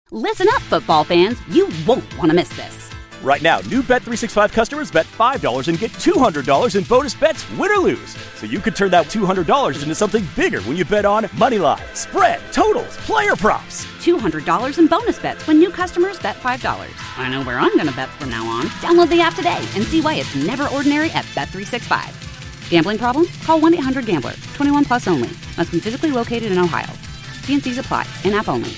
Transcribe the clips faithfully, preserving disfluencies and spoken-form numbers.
Listen up, football fans. You won't want to miss this. Right now, new Bet three sixty-five customers bet five dollars and get two hundred dollars in bonus bets, win or lose. So you could turn that two hundred dollars into something bigger when you bet on money line, spread, totals, player props. two hundred dollars in bonus bets when new customers bet five dollars. I know where I'm going to bet from now on. Download the app today and see why it's never ordinary at Bet three sixty-five. Gambling problem? Call one eight hundred gambler. twenty-one plus only. Must be physically located in Ohio. T and C's apply. In-app only.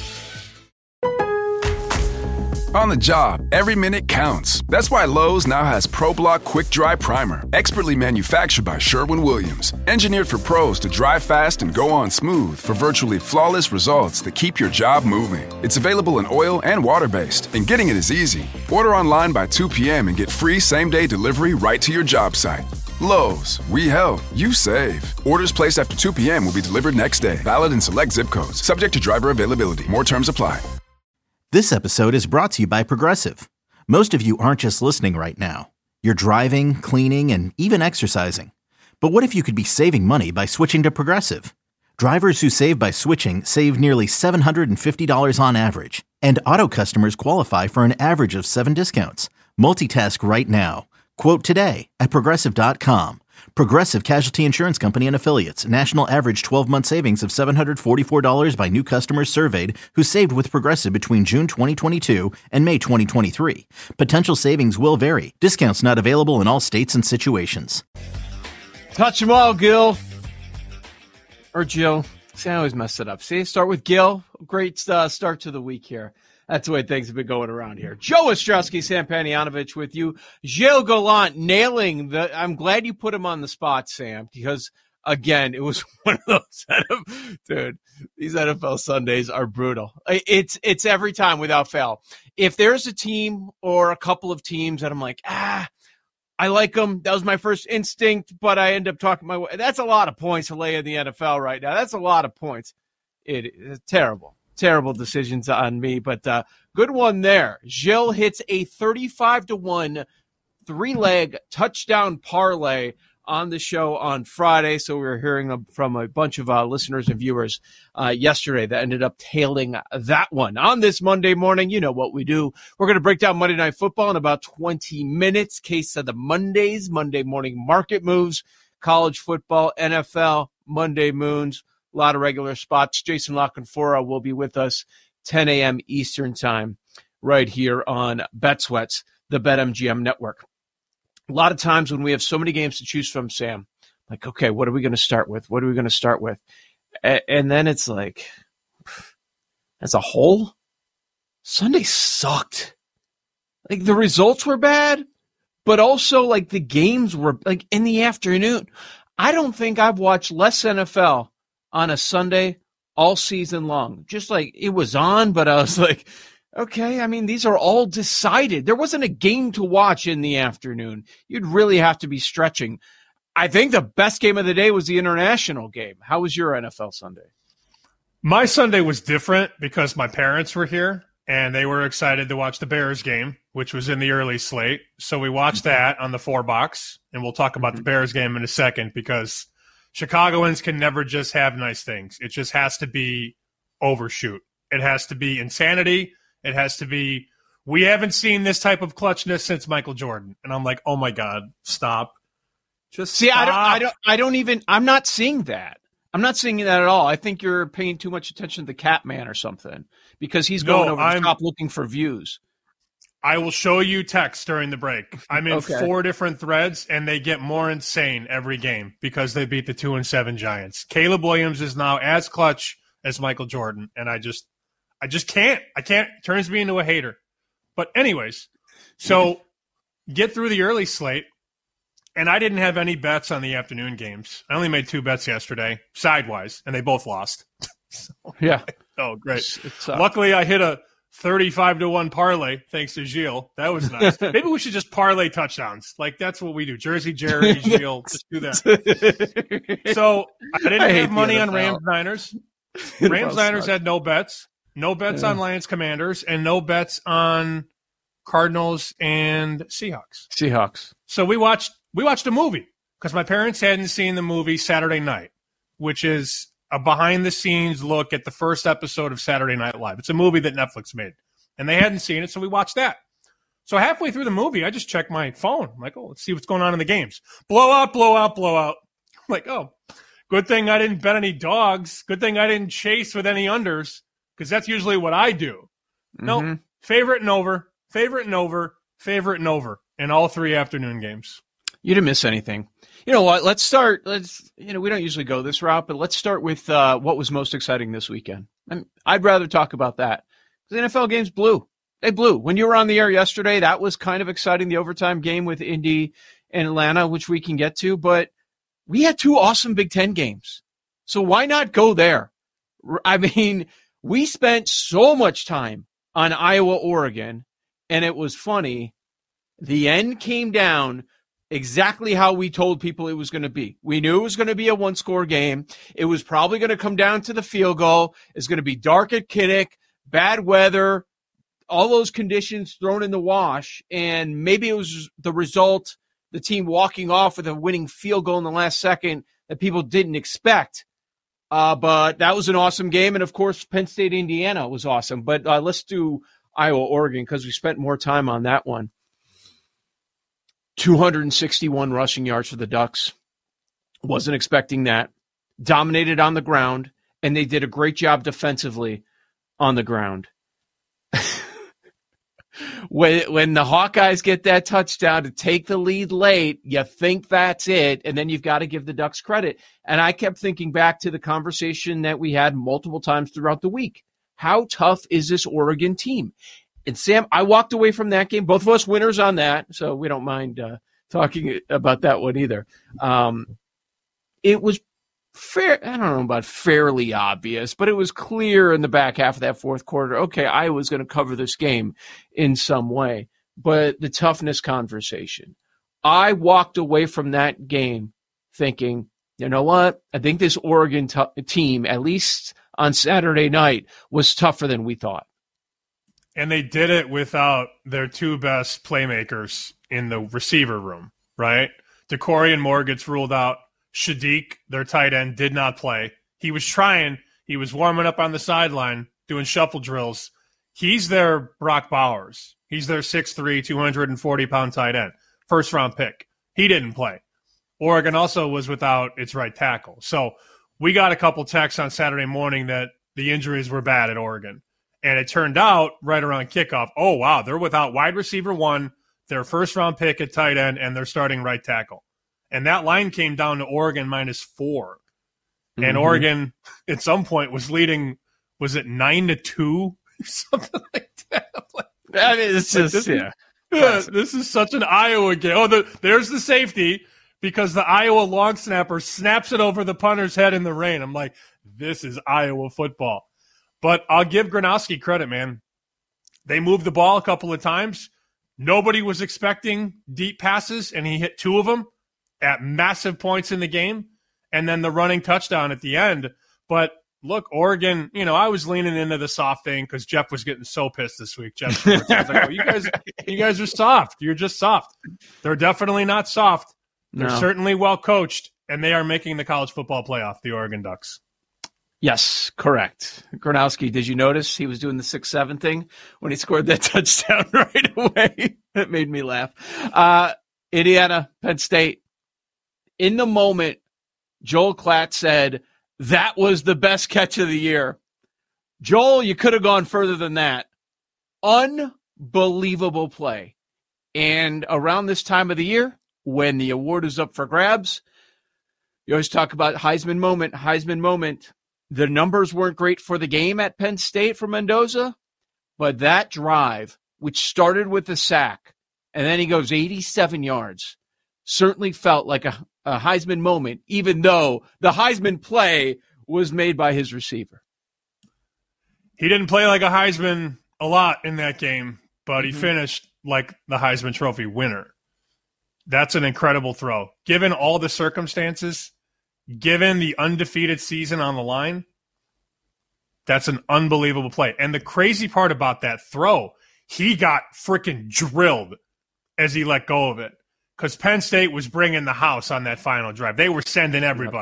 On the job, every minute counts. That's why Lowe's now has ProBlock Quick Dry Primer, expertly manufactured by Sherwin-Williams. Engineered for pros to dry fast and go on smooth for virtually flawless results that keep your job moving. It's available in oil and water-based, and getting it is easy. Order online by two p.m. and get free same-day delivery right to your job site. Lowe's, we help, you save. Orders placed after two p.m. will be delivered next day. Valid in select zip codes. Subject to driver availability. More terms apply. This episode is brought to you by Progressive. Most of you aren't just listening right now. You're driving, cleaning, and even exercising. But what if you could be saving money by switching to Progressive? Drivers who save by switching save nearly seven hundred fifty dollars on average. And auto customers qualify for an average of seven discounts. Multitask right now. Quote today at Progressive dot com. Progressive Casualty Insurance Company and Affiliates. National average twelve-month savings of seven hundred forty-four dollars by new customers surveyed who saved with Progressive between June twenty twenty-two and May twenty twenty-three. Potential savings will vary. Discounts not available in all states and situations. Touch them all, Gil. Or Jill. See, I always mess it up. See, start with Gil. Great uh, start to the week here. That's the way things have been going around here. Joe Ostrowski, Sam Panayotovich with you. Gilles Gallant nailing the – I'm glad you put him on the spot, Sam, because, again, it was one of those – dude, these N F L Sundays are brutal. It's it's every time without fail. If there's a team or a couple of teams that I'm like, ah, I like them. That was my first instinct, but I end up talking my way. That's a lot of points to lay in the N F L right now. That's a lot of points. It is terrible. Terrible decisions on me, but uh, good one there. Gilles hits a thirty-five to one three-leg touchdown parlay on the show on Friday. So we were hearing from a bunch of uh, listeners and viewers uh, yesterday that ended up tailing that one. On this Monday morning, you know what we do. We're going to break down Monday Night Football in about twenty minutes. Case of the Mondays, Monday morning market moves, college football, N F L, Monday moons. A lot of regular spots. Jason LaConfora will be with us ten a.m. Eastern time right here on BetSweats, the BetMGM network. A lot of times when we have so many games to choose from, Sam, like, okay, what are we going to start with? What are we going to start with? A- and then it's like, as a whole, Sunday sucked. Like, the results were bad, but also, like, the games were, like, in the afternoon. I don't think I've watched less N F L on a Sunday all season long. Just like it was on, but I was like, okay, I mean, these are all decided. There wasn't a game to watch in the afternoon. You'd really have to be stretching. I think the best game of the day was the international game. How was your N F L Sunday? My Sunday was different because my parents were here and they were excited to watch the Bears game, which was in the early slate. So we watched that on the four box, and we'll talk about the Bears game in a second because Chicagoans can never just have nice things. It just has to be overshoot. It has to be insanity. It has to be, we haven't seen this type of clutchness since Michael Jordan. And I'm like, oh my God, stop. Just See, stop. I don't, I don't, I don't even, I'm not seeing that. I'm not seeing that at all. I think you're paying too much attention to the Catman or something because he's going no, over I'm, the top looking for views. I will show you text during the break. I'm in okay. four different threads, and they get more insane every game because they beat the two and seven Giants. Caleb Williams is now as clutch as Michael Jordan, and I just, I just can't. I can't. It turns me into a hater. But anyways, so get through the early slate, and I didn't have any bets on the afternoon games. I only made two bets yesterday, sidewise, and they both lost. so, yeah. Oh, great. It's, it's, uh, Luckily, I hit a thirty-five to one parlay, thanks to Gilles. That was nice. Maybe we should just parlay touchdowns. Like, that's what we do. Jersey Jerry, Gilles, just do that. So, I didn't I have money on Rams-Niners. Rams-Niners had no bets. No bets yeah. on Lions-Commanders, and no bets on Cardinals and Seahawks. Seahawks. So, we watched we watched a movie, because my parents hadn't seen the movie Saturday Night, which is a behind-the-scenes look at the first episode of Saturday Night Live. It's a movie that Netflix made, and they hadn't seen it, so we watched that. So halfway through the movie, I just checked my phone. I'm like, oh, let's see what's going on in the games. Blowout, blowout, blowout. I'm like, oh, good thing I didn't bet any dogs. Good thing I didn't chase with any unders, because that's usually what I do. Mm-hmm. No, favorite and over, favorite and over, favorite and over in all three afternoon games. You didn't miss anything. You know what? Let's start. Let's, you know, we don't usually go this route, but let's start with uh, what was most exciting this weekend. And I'd rather talk about that. The N F L games blew. They blew. When you were on the air yesterday, that was kind of exciting, the overtime game with Indy and Atlanta, which we can get to. But we had two awesome Big Ten games. So why not go there? I mean, we spent so much time on Iowa, Oregon, and it was funny. The end came down exactly how we told people it was going to be. We knew it was going to be a one-score game. It was probably going to come down to the field goal. It's going to be dark at Kinnick, bad weather, all those conditions thrown in the wash, and maybe it was the result, the team walking off with a winning field goal in the last second that people didn't expect. Uh, but that was an awesome game, and, of course, Penn State, Indiana was awesome. But uh, let's do Iowa, Oregon, because we spent more time on that one. two hundred sixty-one rushing yards for the Ducks. Wasn't expecting that. Dominated on the ground, and they did a great job defensively on the ground. when when the Hawkeyes get that touchdown to take the lead late, you think that's it, and then you've got to give the Ducks credit. And I kept thinking back to the conversation that we had multiple times throughout the week. How tough is this Oregon team? And, Sam, I walked away from that game. Both of us winners on that, so we don't mind uh, talking about that one either. Um, it was fair. I don't know about fairly obvious, but it was clear in the back half of that fourth quarter, okay, I was going to cover this game in some way. But the toughness conversation, I walked away from that game thinking, you know what? I think this Oregon t- team, at least on Saturday night, was tougher than we thought. And they did it without their two best playmakers in the receiver room, right? DeCorian Moore gets ruled out. Shadiq, their tight end, did not play. He was trying. He was warming up on the sideline, doing shuffle drills. He's their Brock Bowers. He's their six three, two hundred forty pound tight end. First-round pick. He didn't play. Oregon also was without its right tackle. So we got a couple texts on Saturday morning that the injuries were bad at Oregon. And it turned out right around kickoff, oh, wow, they're without wide receiver one, their first-round pick at tight end, and their starting right tackle. And that line came down to Oregon minus four. Mm-hmm. And Oregon, at some point, was leading, was it nine to two? Something like that. Like, I mean, it's just, this, yeah. yeah. This is such an Iowa game. Oh, the, there's the safety because the Iowa long snapper snaps it over the punter's head in the rain. I'm like, this is Iowa football. But I'll give Gronowski credit, man. They moved the ball a couple of times. Nobody was expecting deep passes, and he hit two of them at massive points in the game, and then the running touchdown at the end. But look, Oregon, you know, I was leaning into the soft thing because Jeff was getting so pissed this week. Jeff, I was like, oh, you guys, you guys are soft. You're just soft. They're definitely not soft. They're no. certainly well coached, and they are making the college football playoff, the Oregon Ducks. Yes, correct. Gronowski, did you notice he was doing the six seven thing when he scored that touchdown right away? That made me laugh. Uh, Indiana, Penn State. In the moment, Joel Klatt said, that was the best catch of the year. Joel, you could have gone further than that. Unbelievable play. And around this time of the year, when the award is up for grabs, you always talk about Heisman moment, Heisman moment. The numbers weren't great for the game at Penn State for Mendoza, but that drive, which started with the sack, and then he goes eighty-seven yards, certainly felt like a, a Heisman moment, even though the Heisman play was made by his receiver. He didn't play like a Heisman a lot in that game, but he mm-hmm. finished like the Heisman Trophy winner. That's an incredible throw. Given all the circumstances, given the undefeated season on the line, that's an unbelievable play. And the crazy part about that throw, he got freaking drilled as he let go of it because Penn State was bringing the house on that final drive. They were sending everybody.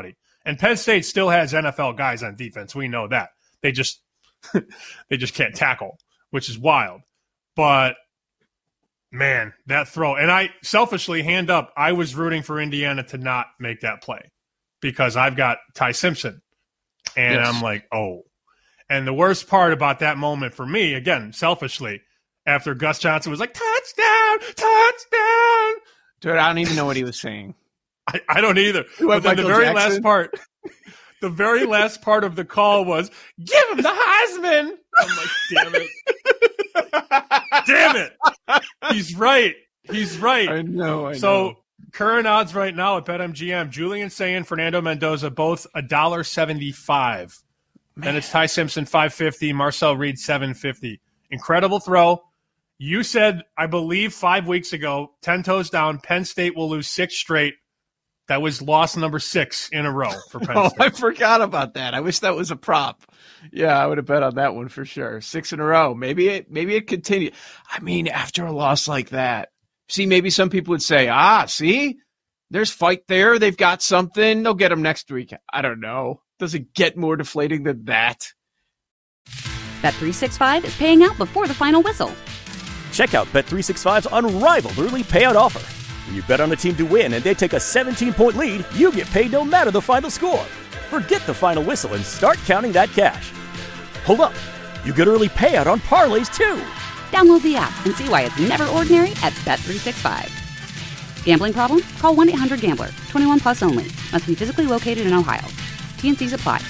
And Penn State still has N F L guys on defense. We know that. They just they just can't tackle, which is wild. But, man, that throw. And I, selfishly, hand up, I was rooting for Indiana to not make that play because I've got Ty Simpson. And yes. I'm like, oh. And the worst part about that moment for me, again, selfishly, after Gus Johnson was like, touchdown, touchdown. Dude, I don't even know what he was saying. I, I don't either. But then the very Jackson? last part, the very last part of the call was, give him the Heisman. I'm like, damn it. Damn it. He's right. He's right. I know, I so, know. So current odds right now at BetMGM, Julian Sayin, Fernando Mendoza, both one dollar seventy-five. Man. Then it's Ty Simpson, five fifty, Marcel Reed, seven fifty. Incredible throw. You said, I believe, five weeks ago, ten toes down, Penn State will lose six straight. That was loss number six in a row for Penn oh, State. I forgot about that. I wish that was a prop. Yeah, I would have bet on that one for sure. Six in a row. Maybe it maybe it continued. I mean, after a loss like that, see, maybe some people would say, ah, see, there's fight there. They've got something. They'll get them next week. I don't know. Does it get more deflating than that? Bet three sixty-five is paying out before the final whistle. Check out Bet three sixty-five's unrivaled early payout offer. When you bet on a team to win and they take a seventeen-point lead, you get paid no matter the final score. Forget the final whistle and start counting that cash. Hold up. You get early payout on parlays, too. Download the app and see why it's never ordinary at Bet three sixty-five. Gambling problem? Call one eight hundred gambler. twenty-one plus only. Must be physically located in Ohio. T N Cs apply.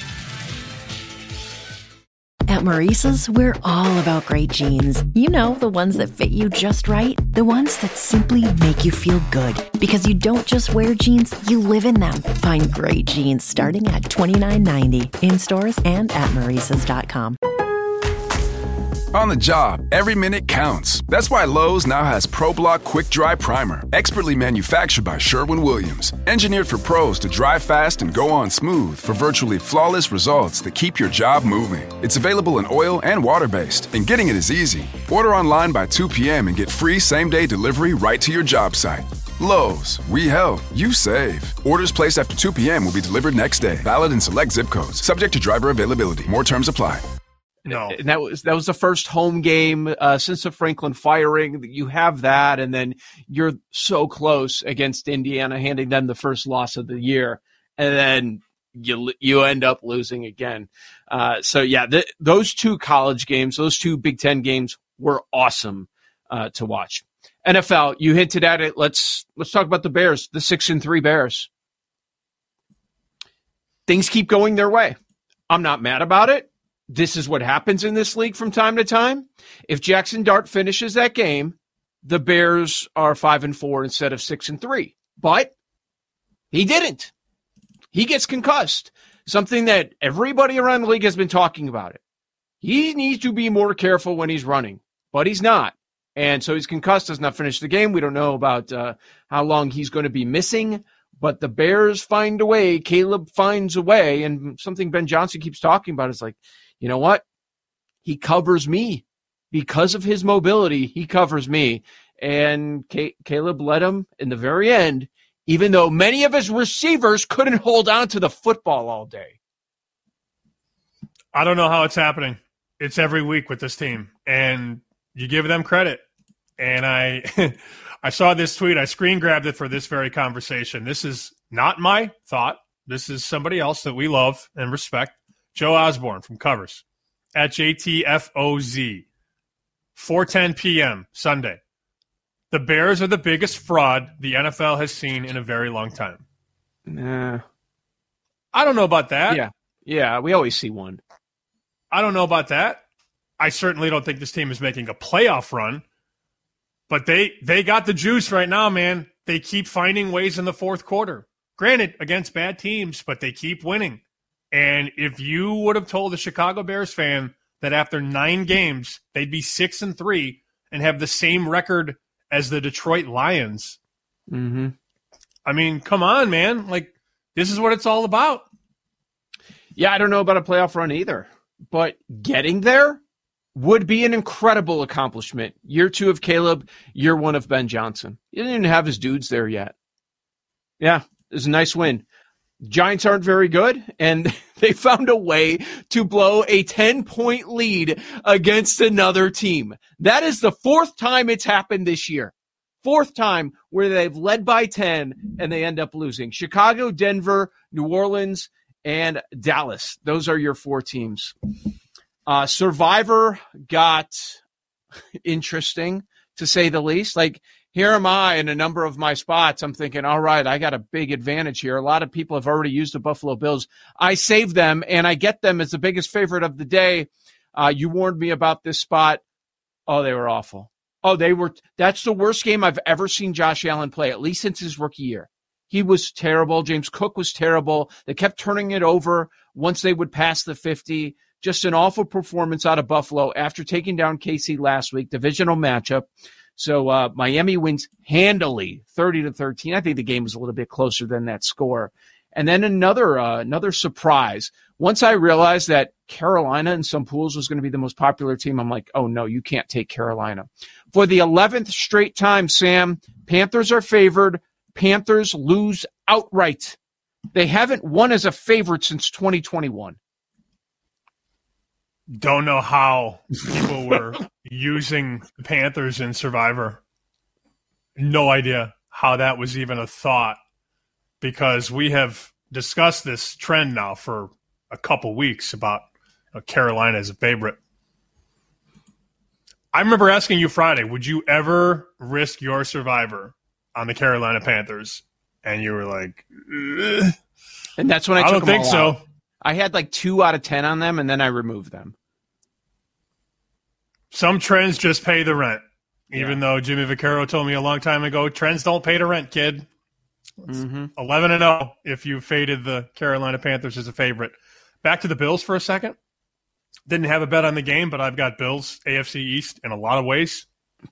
At Maurice's, we're all about great jeans. You know, the ones that fit you just right. The ones that simply make you feel good. Because you don't just wear jeans, you live in them. Find great jeans starting at twenty-nine ninety in stores and at Maurices dot com. On the job, every minute counts. That's why Lowe's now has ProBlock Quick Dry Primer, expertly manufactured by Sherwin-Williams. Engineered for pros to dry fast and go on smooth for virtually flawless results that keep your job moving. It's available in oil and water-based, and getting it is easy. Order online by two p.m. and get free same-day delivery right to your job site. Lowe's, we help, you save. Orders placed after two p.m. will be delivered next day. Valid in select zip codes. Subject to driver availability. More terms apply. No, and that was that was the first home game uh, since the Franklin firing. You have that, and then you're so close against Indiana, handing them the first loss of the year, and then you you end up losing again. Uh, so yeah, th- those two college games, those two Big Ten games, were awesome uh, to watch. N F L, you hinted at it. Let's let's talk about the Bears, the six and three Bears. Things keep going their way. I'm not mad about it. This is what happens in this league from time to time. If Jackson Dart finishes that game, the Bears are five and four instead of six and three. But he didn't. He gets concussed. Something that everybody around the league has been talking about it. He needs to be more careful when he's running, but he's not. And so he's concussed, does not finish the game. We don't know about uh, how long he's going to be missing. But the Bears find a way. Caleb finds a way. And something Ben Johnson keeps talking about is like, you know what? He covers me. Because of his mobility, he covers me. And C- Caleb led him in the very end, even though many of his receivers couldn't hold on to the football all day. I don't know how it's happening. It's every week with this team. And you give them credit. And I I saw this tweet. I screen grabbed it for this very conversation. This is not my thought. This is somebody else that we love and respect. Joe Osborne from Covers at J T F O Z, four ten p.m. Sunday. The Bears are the biggest fraud the N F L has seen in a very long time. Nah. I don't know about that. Yeah, yeah, we always see one. I don't know about that. I certainly don't think this team is making a playoff run, but they they got the juice right now, man. They keep finding ways in the fourth quarter. Granted, against bad teams, but they keep winning. And if you would have told a Chicago Bears fan that after nine games they'd be six and three and have the same record as the Detroit Lions, mm-hmm. I mean, come on, man! Like, this is what it's all about. Yeah, I don't know about a playoff run either, but getting there would be an incredible accomplishment. Year two of Caleb, year one of Ben Johnson. He didn't even have his dudes there yet. Yeah, it was a nice win. Giants aren't very good, and they found a way to blow a ten-point lead against another team. That is the fourth time it's happened this year. Fourth time where they've led by ten and they end up losing. Chicago, Denver, New Orleans, and Dallas. Those are your four teams. Uh, Survivor got interesting, to say the least. Like, here am I in a number of my spots. I'm thinking, all right, I got a big advantage here. A lot of people have already used the Buffalo Bills. I saved them, and I get them as the biggest favorite of the day. Uh, you warned me about this spot. Oh, they were awful. Oh, they were. That's the worst game I've ever seen Josh Allen play, at least since his rookie year. He was terrible. James Cook was terrible. They kept turning it over once they would pass the fifty. Just an awful performance out of Buffalo after taking down K C last week, divisional matchup. So uh, Miami wins handily, thirty to thirteen. I think the game was a little bit closer than that score. And then another uh, another surprise. Once I realized that Carolina in some pools was going to be the most popular team, I'm like, oh, no, you can't take Carolina. For the eleventh straight time, Sam, Panthers are favored. Panthers lose outright. They haven't won as a favorite since twenty twenty-one. Don't know how people were using the Panthers in Survivor. No idea how that was even a thought, because we have discussed this trend now for a couple weeks about you know, Carolina as a favorite. I remember asking you Friday, would you ever risk your Survivor on the Carolina Panthers? And you were like, ugh. And that's when I, I took don't them think all so. out. I had like two out of ten on them, and then I removed them. Some trends just pay the rent. Even Yeah. though Jimmy Vaccaro told me a long time ago, trends don't pay the rent, kid. Mm-hmm. eleven and oh if you faded the Carolina Panthers as a favorite. Back to the Bills for a second. Didn't have a bet on the game, but I've got Bills, A F C East in a lot of ways.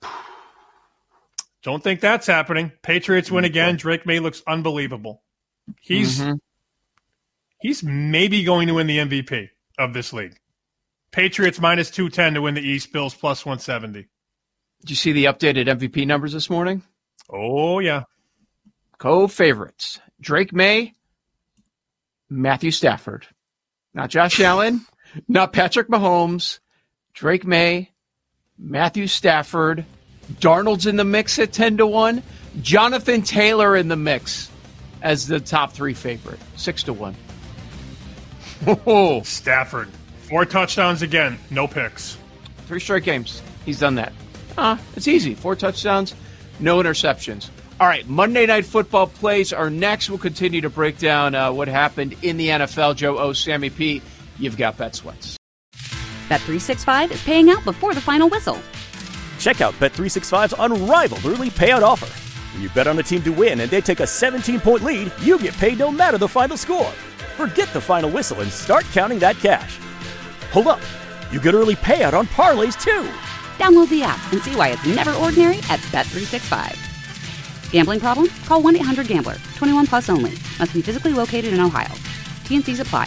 Don't think that's happening. Patriots win again. Drake May looks unbelievable. He's Mm-hmm. he's maybe going to win the M V P of this league. Patriots minus two ten to win the East. Bills plus one seventy. Did you see the updated M V P numbers this morning? Oh, yeah. Co-favorites. Drake May, Matthew Stafford. Not Josh Allen, not Patrick Mahomes. Drake May, Matthew Stafford. Darnold's in the mix at ten to one. Jonathan Taylor in the mix as the top three favorite, six to one. Oh, Stafford. Four touchdowns again. No picks. three straight games. He's done that. Uh, it's easy. Four touchdowns, no interceptions. All right, Monday Night Football plays are next. We'll continue to break down uh, what happened in the N F L. Joe O, Sammy P, you've got Bet Sweats. Bet three sixty-five is paying out before the final whistle. Check out Bet three sixty-five's unrivaled early payout offer. When you bet on a team to win and they take a seventeen-point lead, you get paid no matter the final score. Forget the final whistle and start counting that cash. Hold up. You get early payout on parlays, too. Download the app and see why it's never ordinary at Bet three sixty-five. Gambling problem? Call one eight hundred gambler. twenty-one plus only. Must be physically located in Ohio. T N Cs apply.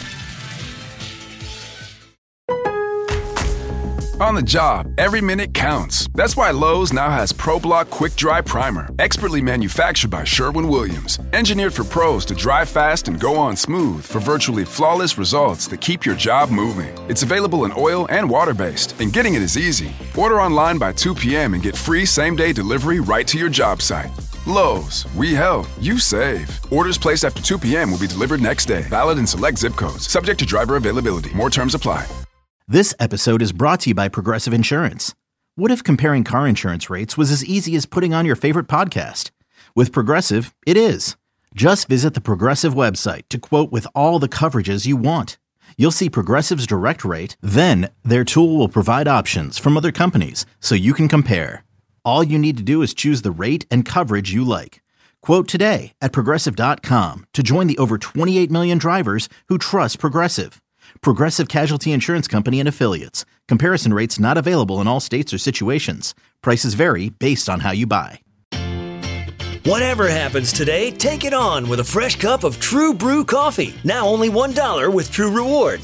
On the job, every minute counts. That's why Lowe's now has ProBlock Quick Dry Primer, expertly manufactured by Sherwin-Williams. Engineered for pros to dry fast and go on smooth for virtually flawless results that keep your job moving. It's available in oil and water-based, and getting it is easy. Order online by two p.m. and get free same-day delivery right to your job site. Lowe's, we help, you save. Orders placed after two p.m. will be delivered next day. Valid in select zip codes. Subject to driver availability. More terms apply. This episode is brought to you by Progressive Insurance. What if comparing car insurance rates was as easy as putting on your favorite podcast? With Progressive, it is. Just visit the Progressive website to quote with all the coverages you want. You'll see Progressive's direct rate, then their tool will provide options from other companies so you can compare. All you need to do is choose the rate and coverage you like. Quote today at Progressive dot com to join the over twenty-eight million drivers who trust Progressive. Progressive Casualty Insurance Company and Affiliates. Comparison rates not available in all states or situations. Prices vary based on how you buy. Whatever happens today, take it on with a fresh cup of True Brew coffee. Now only one dollar with True Rewards.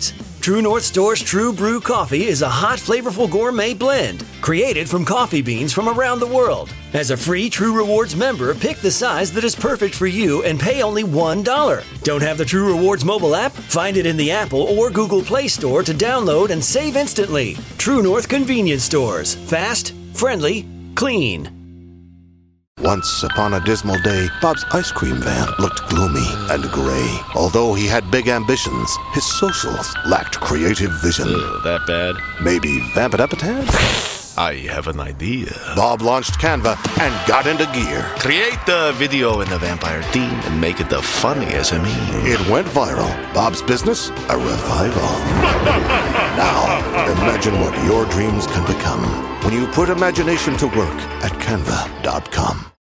True North Store's True Brew Coffee is a hot, flavorful gourmet blend created from coffee beans from around the world. As a free True Rewards member, pick the size that is perfect for you and pay only one dollar. Don't have the True Rewards mobile app? Find it in the Apple or Google Play Store to download and save instantly. True North Convenience Stores. Fast, friendly, clean. Once upon a dismal day, Bob's ice cream van looked gloomy and gray. Although he had big ambitions, his socials lacked creative vision. Ugh, that bad? Maybe vamp it up a tad? I have an idea. Bob launched Canva and got into gear. Create the video in the vampire theme and make it the funniest of me. It went viral. Bob's business, a revival. Now, imagine what your dreams can become when you put imagination to work at canva dot com.